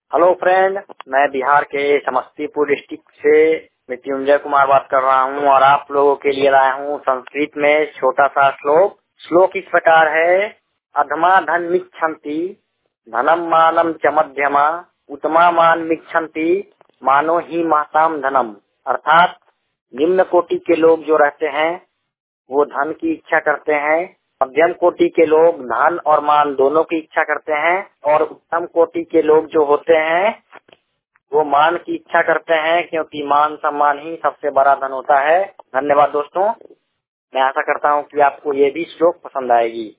Hello friend, मैं बिहार के Samastipur district से मृत्युंजय कुमार बात कर रहा हूँ और आप लोगों के लिए लाया हूँ संस्कृत में छोटा सा श्लोक इस प्रकार है। अधमा धन मिच्छन्ति धनम मानम च मध्यमा उत्तमा मान मिच्छन्ति मानो ही महताम धनम। अर्थात निम्न कोटि के लोग जो रहते हैं वो धन की इच्छा करते हैं, मध्यम कोटि के लोग धन और मान दोनों की इच्छा करते हैं और उत्तम कोटि के लोग जो होते हैं वो मान की इच्छा करते हैं, क्योंकि मान सम्मान ही सबसे बड़ा धन होता है। धन्यवाद दोस्तों, मैं आशा करता हूँ कि आपको ये भी श्लोक पसंद आएगी।